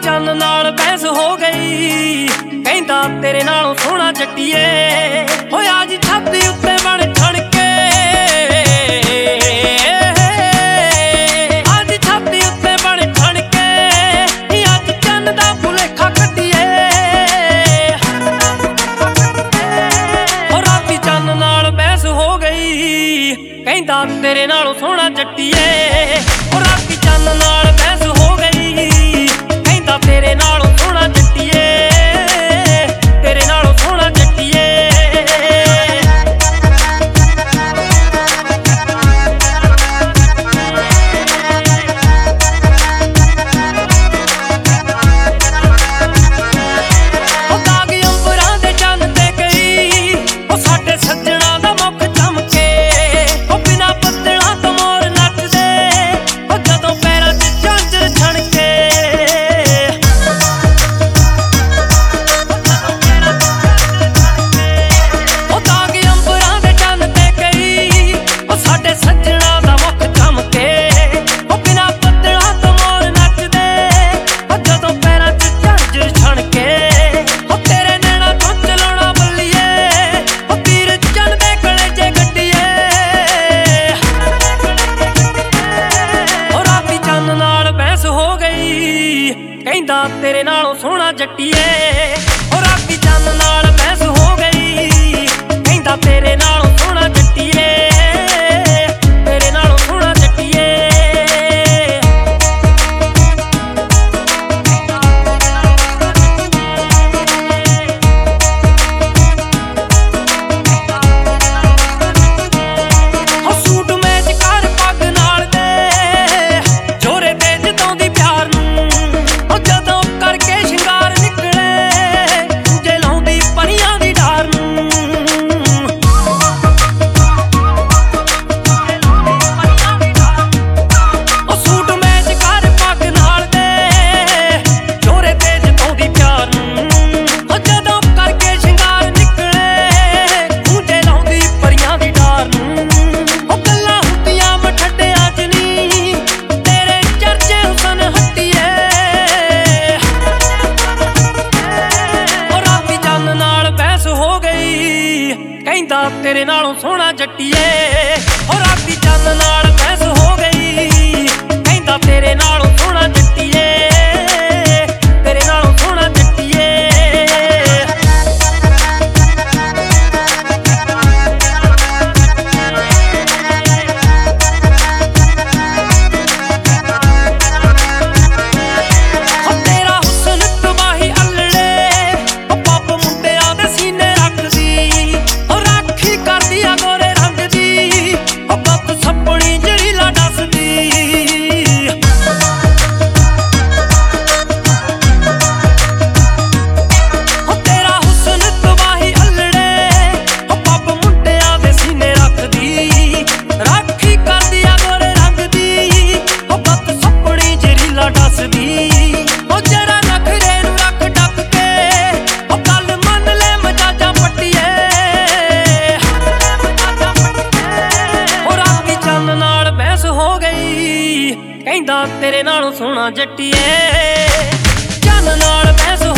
चंद नाल बहस हो गई, कहंदा तेरे नालों सोहना जट्टीए। हो आज छाती उत्ते बण ठण के, आज छाती उत्ते बण ठण के, आज चंद दा भुलेखा कट्टीए। हो राती चंद नाल बहस हो गई, कहंदा तेरे नालों सोहना जट्टीए। हो राती चंद नाल बहस हो गई, कहंदा तेरे नालों सोहना जट्टीए, तेरे नालों सोहना जट्टीए। ओ दाग अंबरां दे चंद ते गई, ओ साडे सज्जणा दा मुख चमके। ओ बिना बदलां तो मोर नचदे, ओ जदों पैरां च झांझर छणके। ओ दाग अंबरां दे चंद ते गई, ओ साडे सज्जणा दा मुख चमके। ओ बिना बदलां तो मोर नचदे, ओ जदों पैरां च झांझर छणके। ओ तेरे नैणां चों चलाउणा बल्लीए, ओ तीर चंद दे कलेजे गड्डीए। ओ राती चंद नाल बहस हो गई, कहंदा तेरे नालों सोहना जट्टीए। ओ राती चंद नाल बहस हो गई, कहंदा तेरे नालों सोहना जट्टीए, तेरे नालों सोहना जट्टीए। ओ सूट मैच कर पग नाल दे, जोरे ते जताउंदी प्यार नूं। ओ जदों करके शिंगार निकले, जे लाउंदी परियां दी डार नूं। ओ सूट मैच कर पग नाल दे, जोरे ते जताउंदी प्यार नूं। ओ जदों करके शिंगार निकले, जे लाउंदी परियां दी डार नूं। ओ गल्लां हुंदियां मठड्डियां च नी, तेरे चर्चे हुसन हट्टीए। ओ राती चंद नाल बहस हो गई, कहंदा तेरे नालों सोहना जट्टीए। ओ राती चंद नाल बहस हो गई, कहंदा तेरे नालों सोहना जट्टीए, तेरे नालों सोहना जट्टीए। ओ तेरा हुस्न तबाही अल्लड़े, ओ पੱਬ ਮੁੰਡਿਆਂ ਦੇ ਸੀਨੇ ਰੱਖਦੀ। ओ राखी करदी आ गोरे रंग दी, ओ पੱਬ सपनी जरीला डसदी। ओ तेरा हुस्न तबाही अल्लड़े, ओ पੱਬ ਮੁੰਡਿਆਂ ਦੇ ਸੀਨੇ ਰੱਖਦੀ। राखी करदी आ गोरे रंग दी, ओ पੱਬ सपनी जरीला डसदी। ओ जरा नखरे नूं रख डक के, ओ गल मन ले मजाजा पट्टीए। ओ राती चंद नाल बहस हो गई, कहंदा तेरे नालों सोहना जट्टीए। चंद नाल बहस